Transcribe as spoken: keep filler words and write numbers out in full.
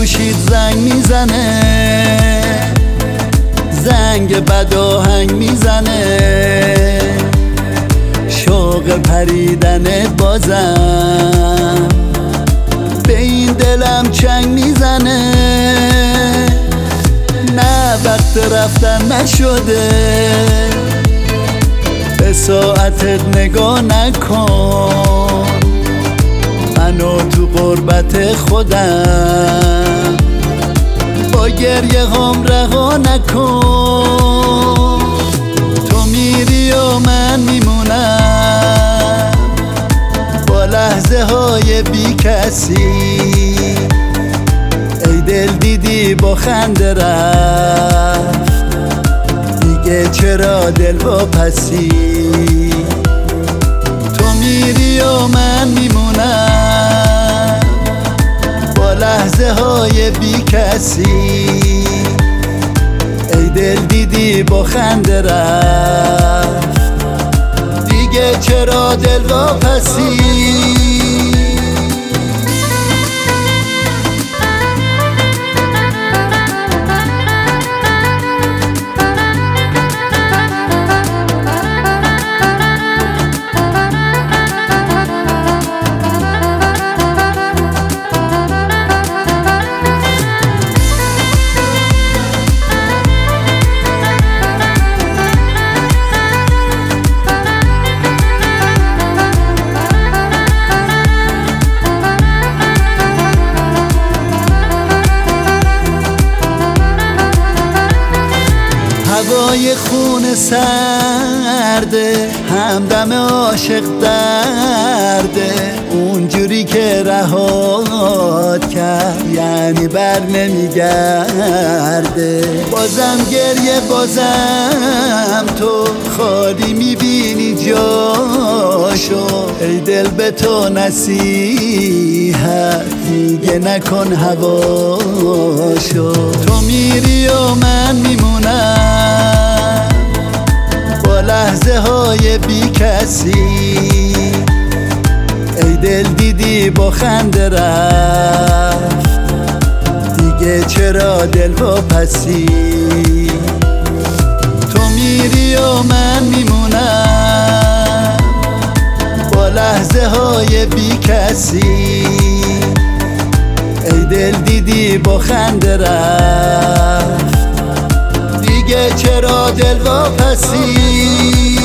گوشید زنگ میزنه، زنگ بد آهنگ میزنه، شوق پریدن بازم به این دلم چنگ میزنه. نه وقت رفتن نشده، به ساعتت نگاه نکن، منو تو غربت خودم با گریه هم رها نکن. تو میری و من میمونم با لحظه های بی کسی، ای دل دیدی با خنده رفت، دیگه چرا دل واپسی؟ تو میری و من میمونم با لحظه های بی کسی، ای دل دیدی با خنده رفت، دیگه چرا دل واپسی؟ هوای خون سرده، همدم عاشق درده، اونجوری که رهات کرد یعنی بر نمیگرده. بازم گریه بازم تو خالی میبینی جاشو، ای دل به تو نصیحت دیگه نکن هواشو. تو میری و من میمونم با لحظه های بی کسی، ای دل دیدی با خنده رفت، دیگه چرا دل واپسی؟ تو میری و من میمونم با لحظه های بی کسی، ای دل دیدی با خنده رفت، دیگه چرا دل واپسی؟